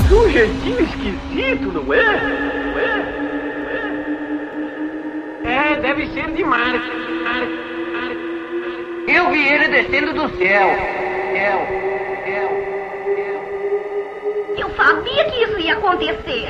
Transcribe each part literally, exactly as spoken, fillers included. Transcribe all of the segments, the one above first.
Um jeitinho esquisito, não é? Não é? É, deve ser de Marte. Eu vi ele descendo do céu. Céu, céu, céu. Eu sabia que isso ia acontecer.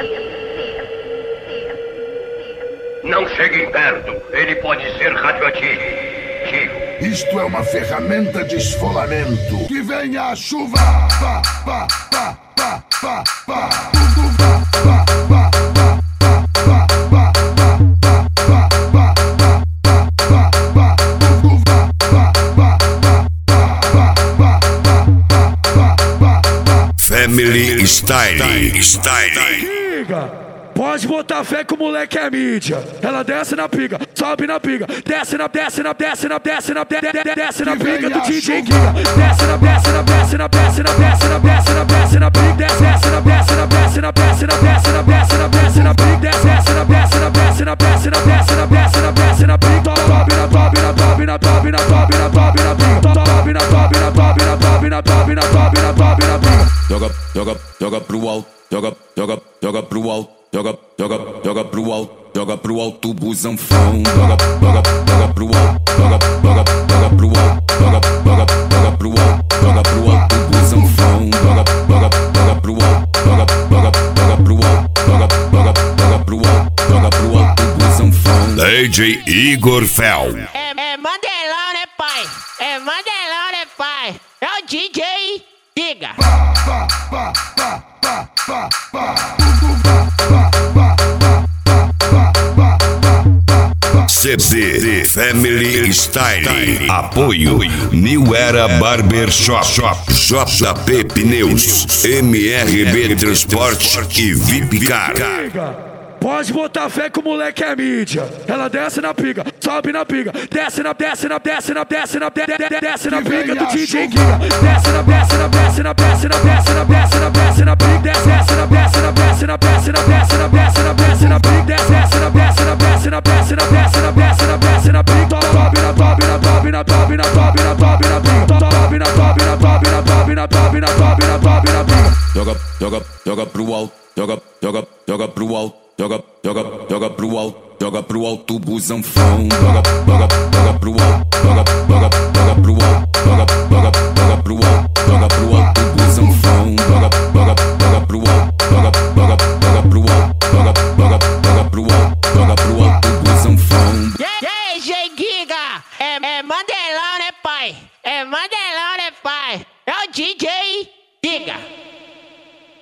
Não chegue perto. Ele pode ser radioativo. Isto é uma ferramenta de esfolamento. Que venha a chuva. Pá, pá, pá, pá, pá, pá. Tudo pá, pá, pá, pá, pá, pá, pá, pá, pá, pá, pá, tudo pá, pá, pá, pá, pá, pá, pá, pá. Family Style. Style. Pode botar fé que o moleque é mídia. Ela desce na piga, sobe na piga, desce na, desce na, desce na, desce na, desce na piga do D J Giga. Desce na, desce na, desce na, desce na, desce na, desce na, desce na piga, desce na, desce na, desce na, desce na, desce na, desce na, desce na piga, desce na, desce na, desce na, desce na, desce na, desce na, desce na piga. Sobe na, sobe na, sobe na, sobe na, sobe na, sobe na piga. Sobe na, sobe na, sobe na, sobe na, sobe na, sobe na, sobe na piga. Joga, joga, joga pro alto, joga, joga, joga pro alto. Joga, joga, joga pro alto, joga pro alto, busanfão. Joga, joga, joga pro alto, joga, joga, joga pro alto, joga, joga, joga pro alto, joga pro alto, busanfão. Joga, joga, joga pro alto, joga, joga, joga pro alto, joga, joga, joga pro alto, joga pro alto, busanfão. D J Igor Fel. É, é Mandelão, né, pai? É Mandelão, né, pai? É o D J Giga. Pá, pá, pá, pá, pá, pá, pá. C D Family Style. Apoio New Era Barbershop, J P Pneus, M R B Transporte e V I P Car. Pode botar fé que o moleque é mídia. Ela desce na piga, sobe na piga, desce na, desce na, desce na, desce na, desce na piga do D J Giga. Desce na, desce na, desce na, desce na, desce na, desce na, desce na piga, desce na, desce na, desce na, desce na, desce na, desce na, desce na piga, desce na, desce na, desce na, desce na, desce na, desce na, desce na piga. Sobe na, sobe na, sobe na, sobe na, sobe na, sobe na piga. Sobe na, sobe na, sobe na, sobe na, sobe na, sobe na, sobe na piga. Joga, joga, joga pro alto, joga, joga, joga pro alto. Joga, joga, joga pro alto, joga pro alto, busanfão. Joga, joga, joga pro alto, joga, joga, joga pro alto, joga, joga, joga pro alto, joga